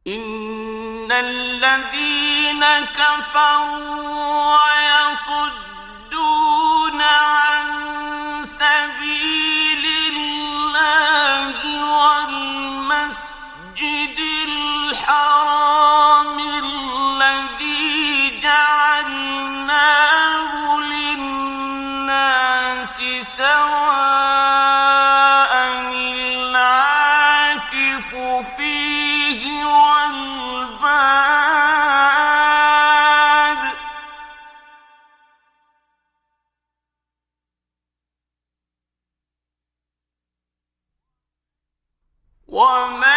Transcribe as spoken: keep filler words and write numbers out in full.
إن الذين كفروا ويصدون عن سبيل الله والمسجد الحرام الذي جعلناه للناس سواء العاكف فيه والباد وما